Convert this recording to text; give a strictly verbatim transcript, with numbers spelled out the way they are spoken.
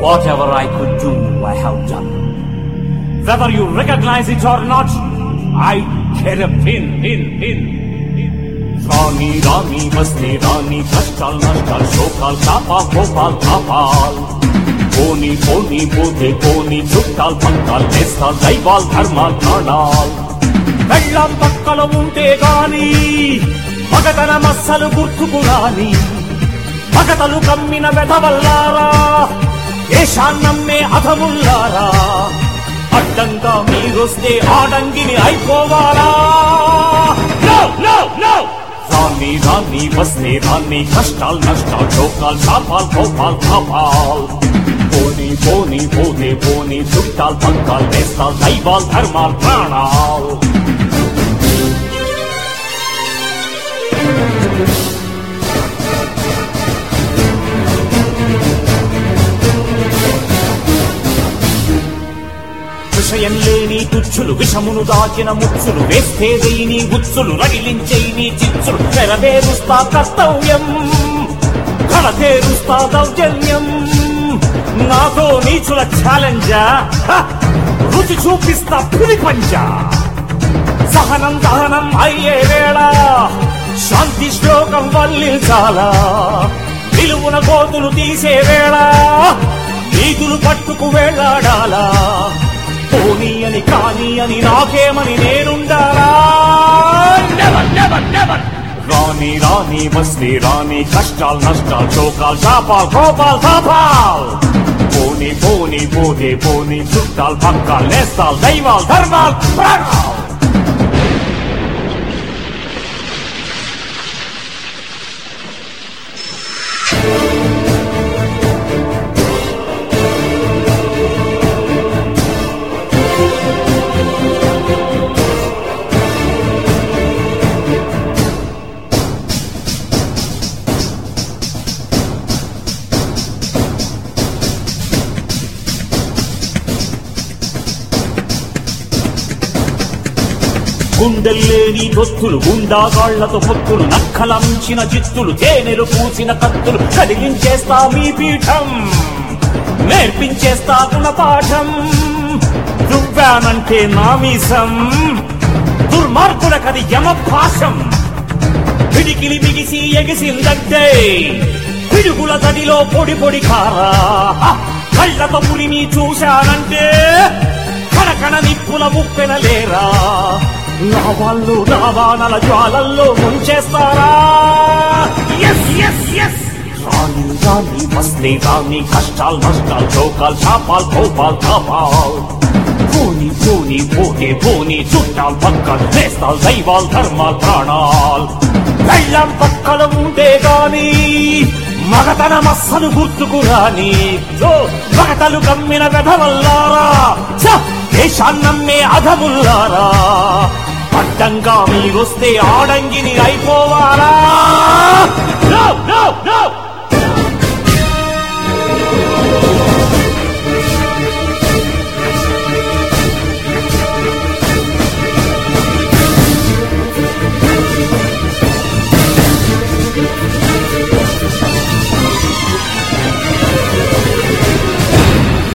Whatever I could do, I have done. Whether you recognize it or not, I care a pin, pin, pin. Rani, Rani, Masti, Rani, Kashtal, Nashtal, Shokal, Tapa, Gopal, Tapal. Poni, Poni, Bodhe, Poni, Chuttal, Pankal, Nestal, Daival, Dharmal, Pranal. Vellam pakkalo unte gaani magatana massalu gurtuku raani magatalu kammina vedavallaara eshannamme adhamullaara addanga meeroste aadangini aipovala. No, no, no. Rani, Rani, vaste Rani, kashtal, nashtal, chokal, chapal, gopal, tapal. Poni, Poni, Bodhe, Poni, Chuttal, Pankal, Nestal, Daival, Dharmal, Pranal. విషయం లేని తుచ్చులు విషమును దాచిన ముచ్చులు వేస్తే వేయిని గుచ్చులు రగిలించేని చిచ్చులు నెరవేరుస్తా కర్తవ్యం కడతేరుస్తా దౌర్జన్యం. నాతో నీచుల ఛాలెంజా రుచి చూపిస్తా పులి పంజా. సహనం దహనం అయ్యే వేళ శాంతి శ్లోకం వల్లించాలా విలువున గోతులు తీసే వేళ నీతులు పట్టుకు వేళాడాలా. పోనీ అని కానీ అని నాకేమని నేనుండాలా. రాణి రాణి వస్తే రాణి కష్టాల్ నష్టాల్ చోకాల్ చాపాల్ గోపాల్ తాపాల్. పోనీ పోనీ పోతే పోనీ చుట్టాల్ పక్కాల్ నేస్తాల్ దైవాల్ ధర్మాల్ ప్రాణాల్. గుండెల్లేని దొత్తులు గుండాగాళ్లతో పొత్తులు నక్కలంచిన చిత్తులు తేనెలు పూసిన కత్తులు కదిలించేస్తా మీ పీఠం నేర్పించేస్తా గుణపాఠం. దువ్వానంటే నామీసం దుర్మార్గులకది యమపాశం. పిడికిలి బిగిసి ఎగిసిందంటే పిడుగుల తడిలో పొడి పొడి కారా. కళ్ళతో పులిని చూశానంటే కనకన నిప్పుల ముప్పెనలేరా. నా వాళ్ళు నా వానల జ్వాలల్లో ముంచేస్తారా. రాణి రాణి వస్తే రాణి కష్టాల్ నష్టాల్ చోకాల్ చాపాల్ గోపాల్ తాపాల్. పోనీ పోనీ పోతే పోనీ చుట్టాల్ పక్కల్ నేస్తాల్ దైవాల్ ధర్మాల్ ప్రాణాల్. వెళ్ళం పక్కల ఉంటే గాని మగతన మస్సలు గుర్తుకు రాని మగతలు కమ్మిన వెధవల్లారా దేశాన్నమ్మే అధముల్లారా. అడ్డంగా మీరొస్తే ఆడంగిని అయిపోవాలా. No, no, no.